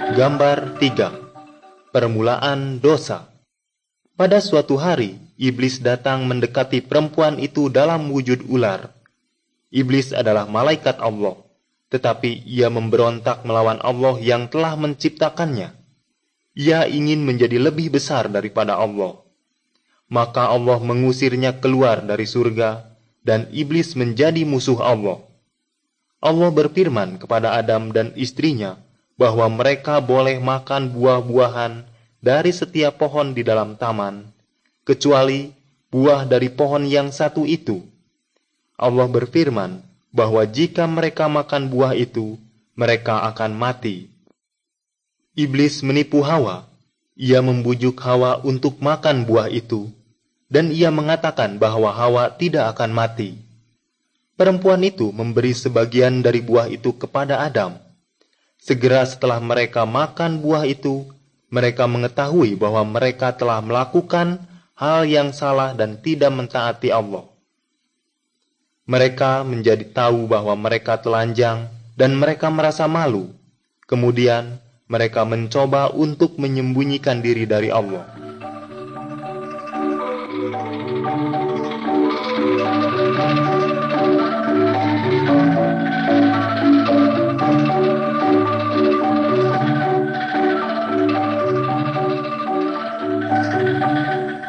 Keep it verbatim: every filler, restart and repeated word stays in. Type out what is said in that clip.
Gambar tiga. Permulaan dosa. Pada suatu hari, iblis datang mendekati perempuan itu dalam wujud ular. Iblis adalah malaikat Allah, tetapi ia memberontak melawan Allah yang telah menciptakannya. Ia ingin menjadi lebih besar daripada Allah. Maka Allah mengusirnya keluar dari surga, dan iblis menjadi musuh Allah. Allah berfirman kepada Adam dan istrinya bahwa mereka boleh makan buah-buahan dari setiap pohon di dalam taman, kecuali buah dari pohon yang satu itu. Allah berfirman bahwa jika mereka makan buah itu, mereka akan mati. Iblis menipu Hawa. Ia membujuk Hawa untuk makan buah itu, dan ia mengatakan bahwa Hawa tidak akan mati. Perempuan itu memberi sebagian dari buah itu kepada Adam. Segera setelah mereka makan buah itu, mereka mengetahui bahwa mereka telah melakukan hal yang salah dan tidak mentaati Allah. Mereka menjadi tahu bahwa mereka telanjang dan mereka merasa malu. Kemudian mereka mencoba untuk menyembunyikan diri dari Allah.